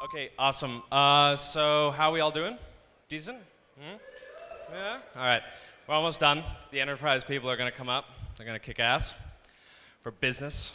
Okay, awesome. So how are we all doing? Decent? Yeah? All right. We're almost done. The enterprise people are going to come up. They're going to kick ass for business.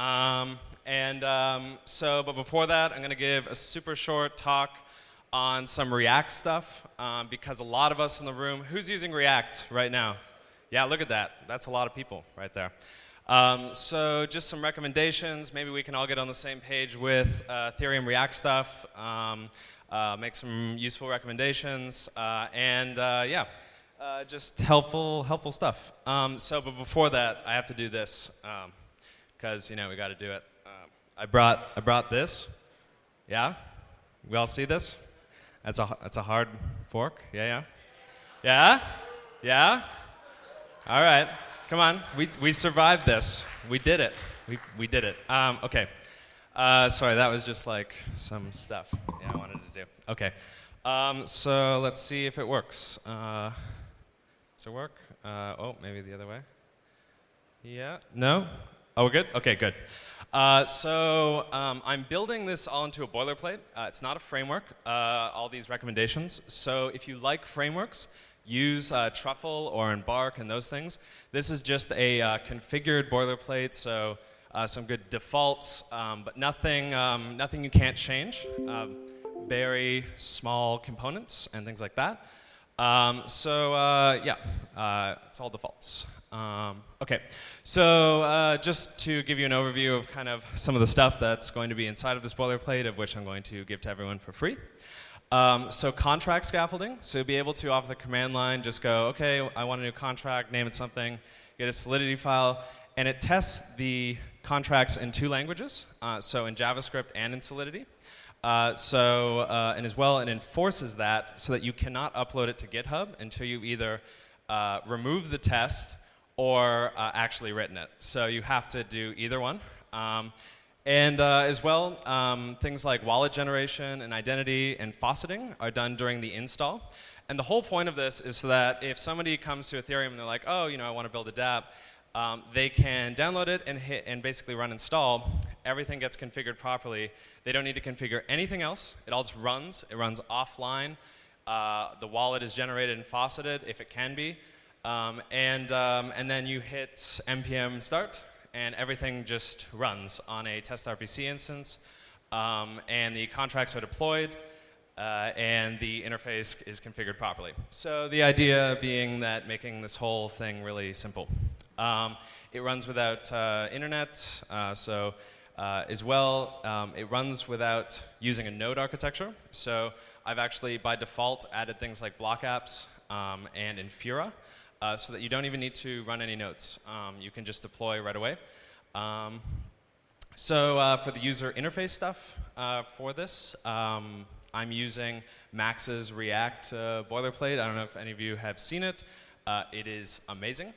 But before that, I'm going to give a super short talk on some React stuff because a lot of us in the room, who's using React right now? Yeah, look at that. That's a lot of people right there. So just some recommendations. Maybe we can all get on the same page with Ethereum React stuff, make some useful recommendations, just helpful stuff. But before that, I have to do this because we got to do it. I brought this. Yeah, we all see this? That's a hard fork. Yeah. All right. Come on, we survived this. We did it. We did it. Okay. Sorry, that was just like some stuff I wanted to do. Okay. So let's see if it works. Does it work? Maybe the other way. Yeah. No? Oh, we're good? Okay, good. I'm building this all into a boilerplate. It's not a framework, all these recommendations. So if you like frameworks, use Truffle or Embark and those things. This is just a configured boilerplate, so some good defaults, but nothing you can't change. Very small components and things like that. It's all defaults. Okay, so just to give you an overview of kind of some of the stuff that's going to be inside of this boilerplate, of which I'm going to give to everyone for free. So contract scaffolding, so you'll be able to, off the command line, just go, okay, I want a new contract, name it something, get a Solidity file, and it tests the contracts in two languages, so in JavaScript and in Solidity. And as well, it enforces that so that you cannot upload it to GitHub until you either remove the test or actually written it. So you have to do either one. As well, things like wallet generation and identity and fauceting are done during the install. And the whole point of this is so that if somebody comes to Ethereum and they're like, oh, I want to build a dApp, they can download it and basically run install. Everything gets configured properly. They don't need to configure anything else. It all just runs. It runs offline. The wallet is generated and fauceted if it can be. And then you hit npm start. And everything just runs on a test RPC instance, and the contracts are deployed, and the interface is configured properly. So the idea being that making this whole thing really simple. It runs without internet, as well, it runs without using a node architecture. So I've actually, by default, added things like block apps and Infura. So that you don't even need to run any nodes. You can just deploy right away. For the user interface stuff for this, I'm using Max's React boilerplate. I don't know if any of you have seen it. It is amazing.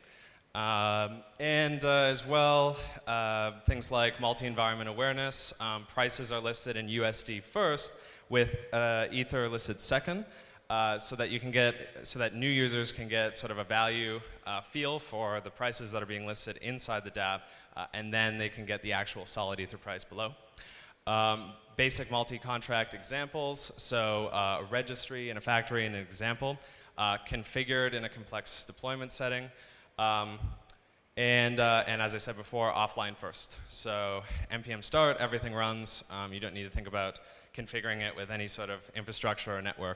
As well, things like multi-environment awareness. Prices are listed in USD first, with Ether listed second. So that new users can get sort of a value feel for the prices that are being listed inside the dApp, and then they can get the actual solid Ether price below. Basic multi-contract examples, so a registry and a factory and an example, configured in a complex deployment setting, and as I said before, offline first. So npm start, everything runs. You don't need to think about configuring it with any sort of infrastructure or network.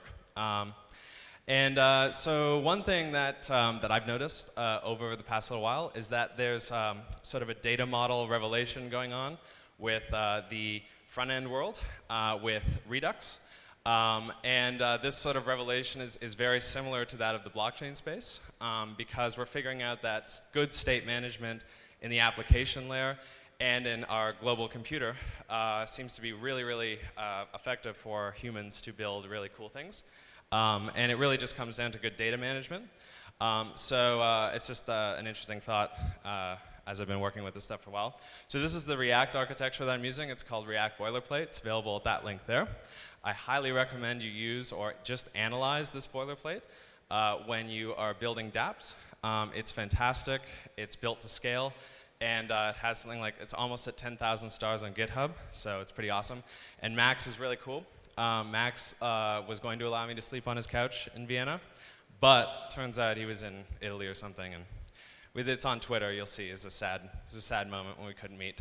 So one thing that I've noticed over the past little while is that there's sort of a data model revelation going on with the front-end world with Redux. This sort of revelation is very similar to that of the blockchain space because we're figuring out that good state management in the application layer and in our global computer seems to be really, really effective for humans to build really cool things. And it really just comes down to good data management. It's just an interesting thought as I've been working with this stuff for a while. So this is the React architecture that I'm using. It's called React Boilerplate. It's available at that link there. I highly recommend you use or just analyze this boilerplate when you are building dApps. It's fantastic. It's built to scale. And it has something like, it's almost at 10,000 stars on GitHub, so it's pretty awesome. And Max is really cool. Max was going to allow me to sleep on his couch in Vienna, but turns out he was in Italy or something, and it's on Twitter. You'll see. It's a sad moment when we couldn't meet.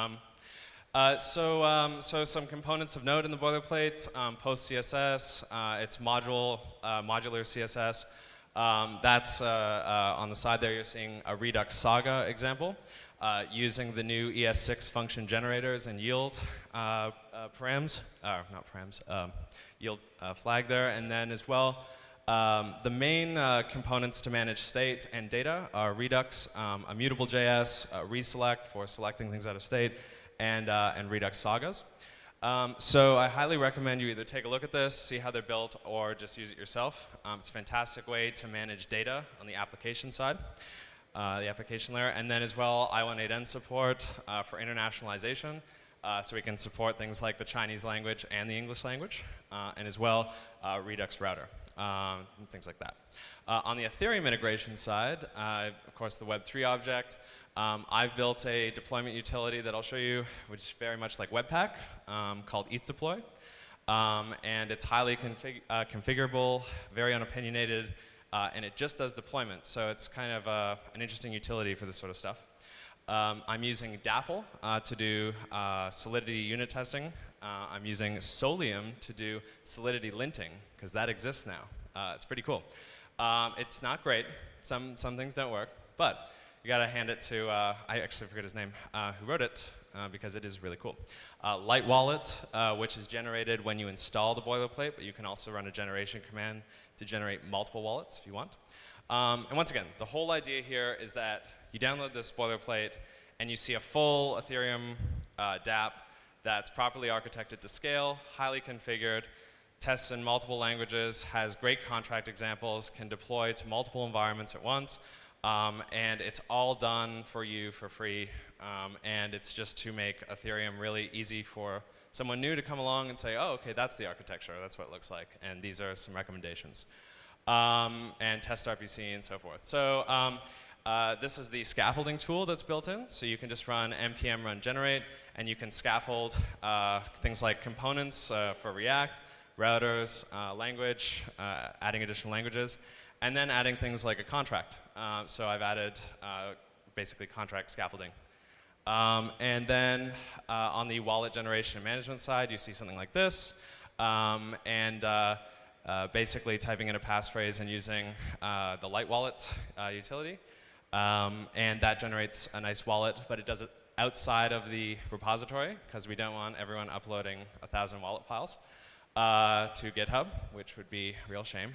So some components of Node in the boilerplate: Post CSS. It's modular CSS. That's on the side there. You're seeing a Redux Saga example using the new ES6 function generators and yield params, not params, yield flag there, and then as well. The main components to manage state and data are Redux, Immutable.js, reselect for selecting things out of state, and Redux Sagas. So I highly recommend you either take a look at this, see how they're built, or just use it yourself. It's a fantastic way to manage data on the application side, the application layer, and then as well I18N support for internationalization. So we can support things like the Chinese language and the English language, and as well Redux router, and things like that. On the Ethereum integration side, of course the Web3 object, I've built a deployment utility that I'll show you, which is very much like Webpack, called ETH deploy. And it's highly configurable, very unopinionated, and it just does deployment. So it's kind of an interesting utility for this sort of stuff. I'm using Dapl to do Solidity unit testing. I'm using Solium to do Solidity linting, because that exists now. It's pretty cool. It's not great. Some things don't work, but you gotta hand it to, I actually forget his name, who wrote it, because it is really cool. Light Wallet, which is generated when you install the boilerplate, but you can also run a generation command to generate multiple wallets if you want. And once again, the whole idea here is that you download this boilerplate and you see a full Ethereum dApp that's properly architected to scale, highly configured, tests in multiple languages, has great contract examples, can deploy to multiple environments at once, and it's all done for you for free. And it's just to make Ethereum really easy for someone new to come along and say, oh, okay, that's the architecture, that's what it looks like, and these are some recommendations. And test RPC and so forth. So this is the scaffolding tool that's built in. So you can just run npm run generate, and you can scaffold things like components for React, routers, language, adding additional languages, and then adding things like a contract. So I've added basically contract scaffolding. And then on the wallet generation and management side, you see something like this. Basically typing in a passphrase and using the Light Wallet utility. And that generates a nice wallet, but it does it outside of the repository, because we don't want everyone uploading 1,000 wallet files to GitHub, which would be a real shame.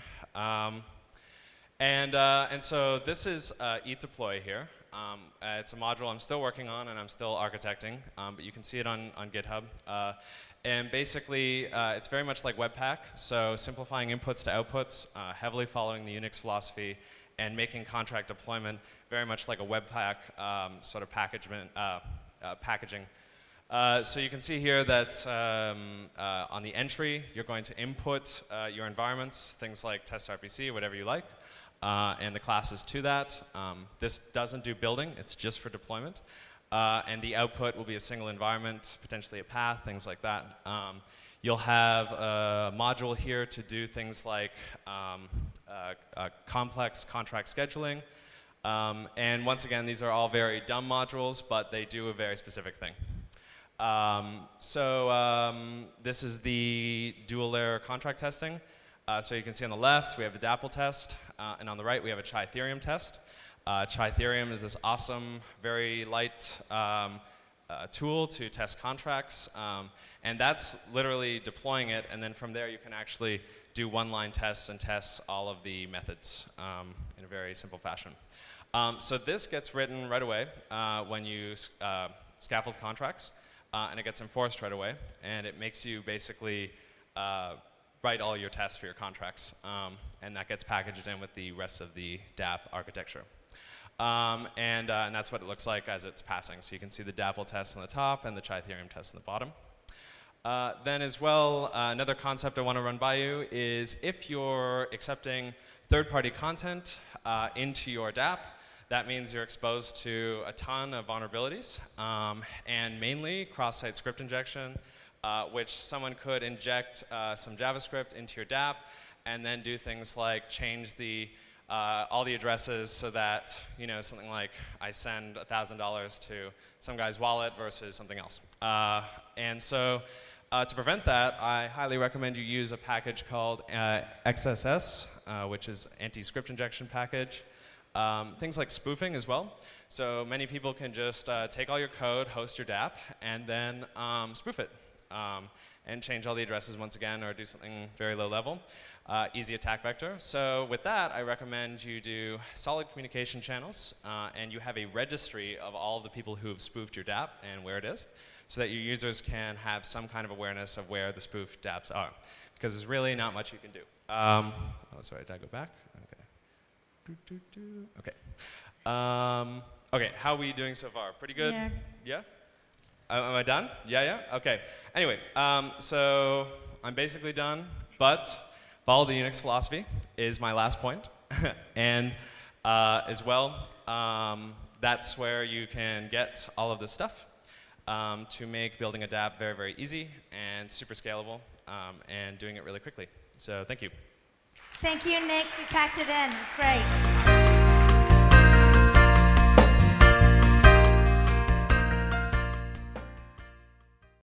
And so this is ETH deploy here. It's a module I'm still working on and I'm still architecting, but you can see it on GitHub. And basically, it's very much like Webpack, so simplifying inputs to outputs, heavily following the Unix philosophy, and making contract deployment very much like a Webpack sort of packaging. So you can see here that on the entry, you're going to input your environments, things like test RPC, whatever you like, and the classes to that. This doesn't do building, it's just for deployment. And the output will be a single environment, potentially a path, things like that. You'll have a module here to do things like complex contract scheduling. And once again, these are all very dumb modules, but they do a very specific thing. This is the dual layer contract testing. So you can see on the left, we have the Dapl test, and on the right, we have a Chai-Ethereum test. Chai-Ethereum is this awesome, very light tool to test contracts, and that's literally deploying it, and then from there you can actually do one-line tests and test all of the methods in a very simple fashion. So this gets written right away when you scaffold contracts, and it gets enforced right away, and it makes you basically write all your tests for your contracts, and that gets packaged in with the rest of the dApp architecture. And that's what it looks like as it's passing. So you can see the Dapl test on the top and the Chai-Ethereum test on the bottom. Then as well, another concept I want to run by you is if you're accepting third-party content into your dApp, that means you're exposed to a ton of vulnerabilities, and mainly cross-site script injection, which someone could inject some JavaScript into your dApp and then do things like change all the addresses so that, something like I send $1,000 to some guy's wallet versus something else. And so to prevent that, I highly recommend you use a package called XSS, which is anti-script injection package. Things like spoofing as well. So many people can just take all your code, host your dApp, and then spoof it. And change all the addresses once again, or do something very low level. Easy attack vector. So with that, I recommend you do solid communication channels, and you have a registry of all of the people who have spoofed your dApp and where it is, so that your users can have some kind of awareness of where the spoofed dApps are. Because there's really not much you can do. Oh, sorry, did I go back? Okay. Okay. Okay, how are we doing so far? Pretty good? Yeah. Yeah? Am I done? Yeah? Okay. Anyway, so I'm basically done, but follow the Unix philosophy is my last point. And as well, that's where you can get all of this stuff to make building a dApp very, very easy and super scalable and doing it really quickly. So thank you. Thank you, Nick. You packed it in. It's great.